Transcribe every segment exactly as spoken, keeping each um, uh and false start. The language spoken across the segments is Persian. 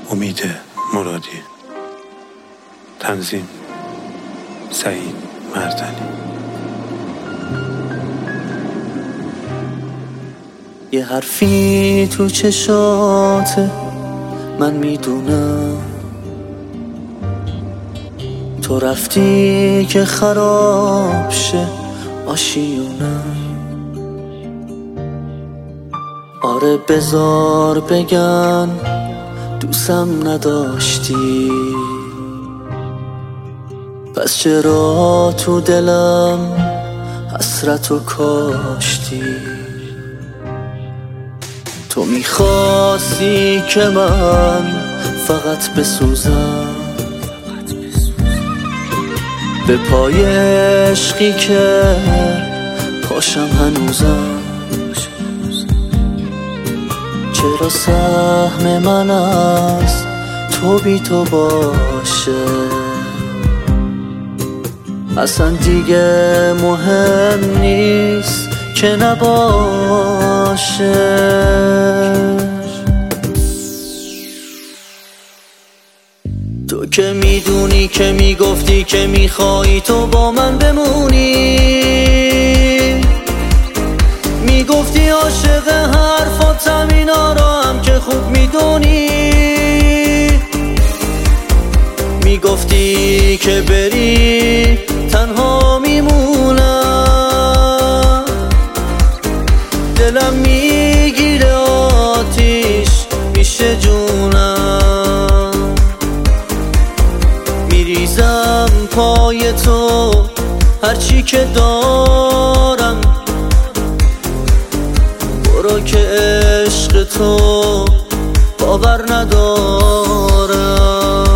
امید مرادی. تنظیم سعید مردنی. یه حرفی تو چشاته من میدونم، تو رفتی که خراب شه آشیونم. آره بذار بگن دوستم نداشتی، پس چرا تو دلم حسرت و کاشتی؟ تو میخواستی که من فقط بسوزم به پای عشقی که پاشم هنوزم. چرا سهم من از تو بی تو باشه؟ اصلا دیگه مهم نیست که نباشه. تو که میدونی که میگفتی که میخوایی تو با من بمونی، میگفتی عاشق حرفاتم، اینا رو هم که خوب میدونی. میگفتی که بری تنها میمونم، دلم میگیره آتیش میشه جونم. میریزم پای تو هرچی که دارم، برو که عشق تو باور ندارم.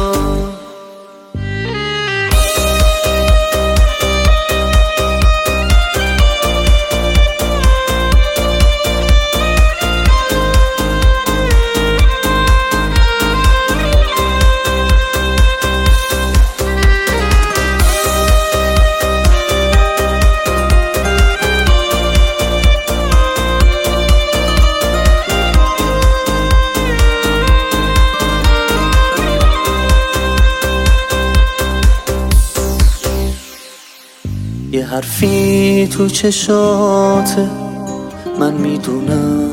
یه حرفی تو چشاته من میدونم،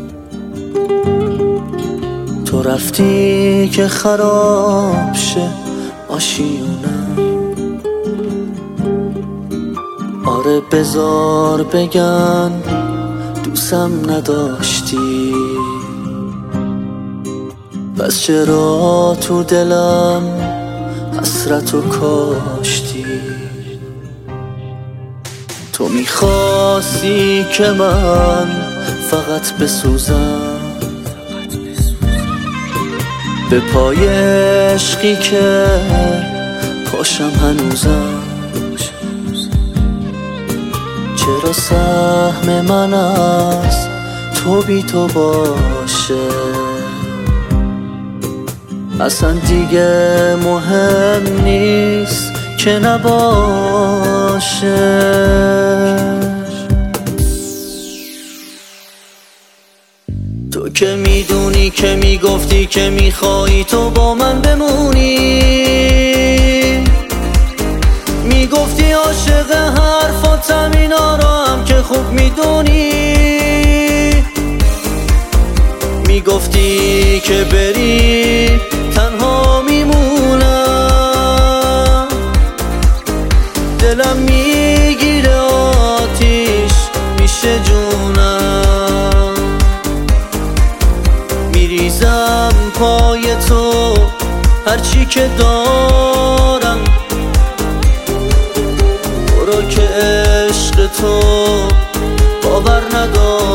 تو رفتی که خراب شه آشیونم. آره بذار بگن دوستم نداشتی، پس چرا تو دلم حسرت و کاشتی؟ تو میخواستی که من فقط بسوزم به پای عشقی که پاشم هنوزم. چرا سهم من از تو بی تو باشه؟ اصلا دیگه مهم نیست که نباشه. تو که میدونی که میگفتی که میخوایی تو با من بمونی، میگفتی عاشق حرفاتم، اینا رو هم که خوب میدونی. میگفتی که بری تنها میمونم، دلم میگیره آتیش میشه جونم. میریزم پای تو هرچی که دارم، برو که عشق تو باور ندارم.